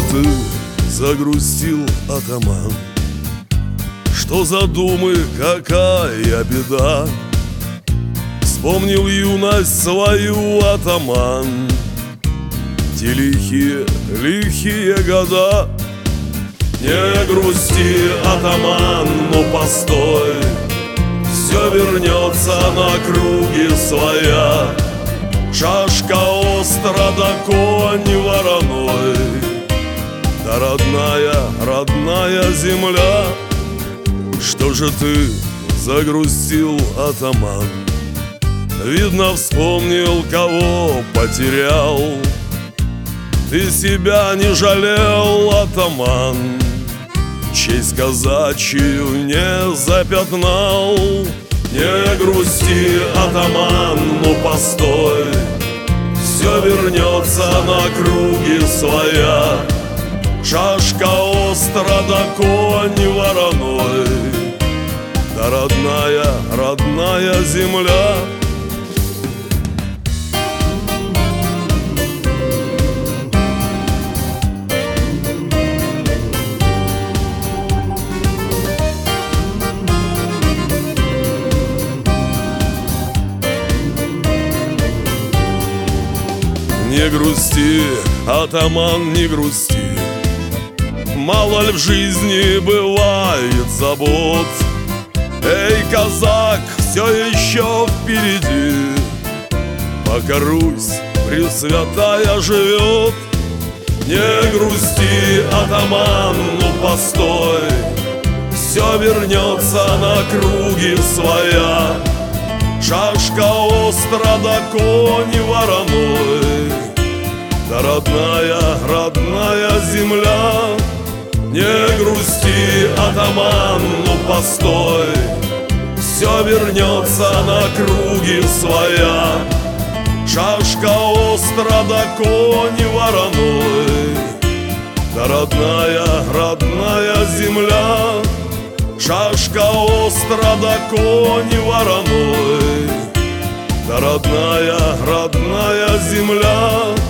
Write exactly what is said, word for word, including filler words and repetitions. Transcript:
ты загрустил, атаман? Что за думы, какая беда? Вспомнил юность свою, атаман, те лихие, лихие года. Не грусти, атаман, ну постой, все вернется на круги своя. Шашка остра, да конь вороной, да родная, родная земля. Что же ты загрустил, атаман? Видно, вспомнил, кого потерял. Ты себя не жалел, атаман, честь казачью не запятнал. Не грусти, атаман, ну постой, все вернется на круги своя. Шашка остра, да конь вороной, да родная, родная земля. Не грусти, атаман, не грусти, мало ли в жизни бывает забот. Эй, казак, все еще впереди, пока Русь пресвятая живет. Не грусти, атаман, ну постой, все вернется на круги своя. Шашка остра, да конь вороной, да родная, родная земля. Не грусти, атаман, ну постой, все вернется на круги своя. Шашка остра, да конь вороной, да родная, родная земля. Шашка остра, да конь вороной, да родная, родная земля.